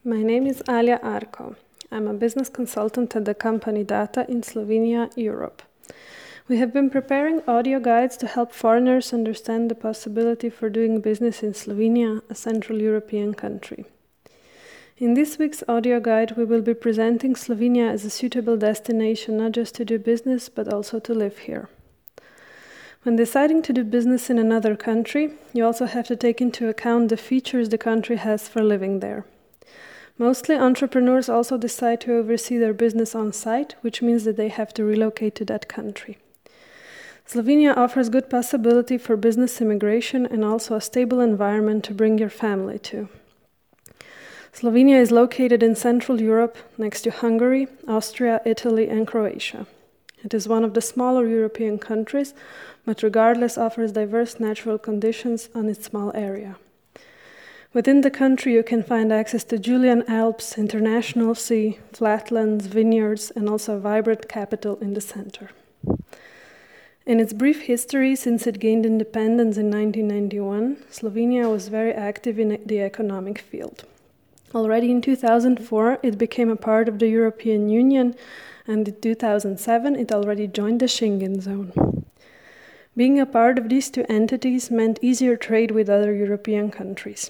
My name is Alia Arko. I'm a business consultant at the company Data in Slovenia, Europe. We have been preparing audio guides to help foreigners understand the possibility for doing business in Slovenia, a Central European country. In this week's audio guide, we will be presenting Slovenia as a suitable destination not just to do business, but also to live here. When deciding to do business in another country, you also have to take into account the features the country has for living there. Mostly entrepreneurs also decide to oversee their business on site, which means that they have to relocate to that country. Slovenia offers good possibility for business immigration and also a stable environment to bring your family to. Slovenia is located in Central Europe, next to Hungary, Austria, Italy, and Croatia. It is one of the smaller European countries, but regardless offers diverse natural conditions on its small area. Within the country you can find access to Julian Alps, International Sea, flatlands, vineyards, and also a vibrant capital in the center. In its brief history since it gained independence in 1991, Slovenia was very active in the economic field. Already in 2004 it became a part of the European Union, and in 2007 it already joined the Schengen zone. Being a part of these two entities meant easier trade with other European countries.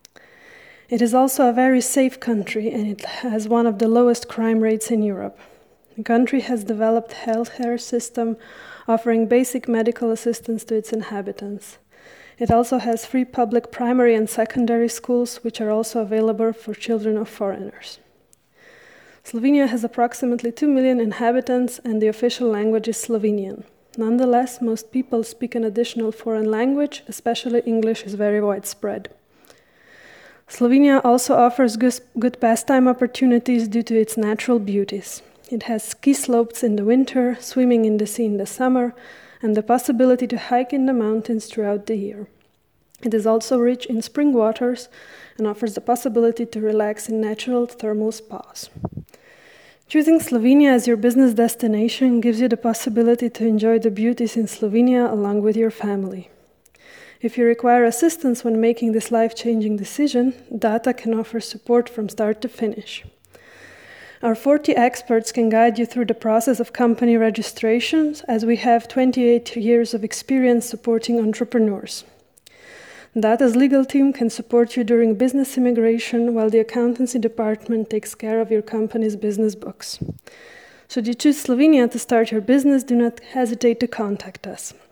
It is also a very safe country, and it has one of the lowest crime rates in Europe. The country has developed a healthcare system offering basic medical assistance to its inhabitants. It also has free public primary and secondary schools, which are also available for children of foreigners. Slovenia has approximately 2 million inhabitants, and the official language is Slovenian. Nonetheless, most people speak an additional foreign language, especially English is very widespread. Slovenia also offers good pastime opportunities due to its natural beauties. It has ski slopes in the winter, swimming in the sea in the summer, and the possibility to hike in the mountains throughout the year. It is also rich in spring waters and offers the possibility to relax in natural thermal spas. Choosing Slovenia as your business destination gives you the possibility to enjoy the beauties in Slovenia along with your family. If you require assistance when making this life-changing decision, Data can offer support from start to finish. Our 40 experts can guide you through the process of company registrations, as we have 28 years of experience supporting entrepreneurs. Data's legal team can support you during business immigration, while the accountancy department takes care of your company's business books. Should you choose Slovenia to start your business, do not hesitate to contact us.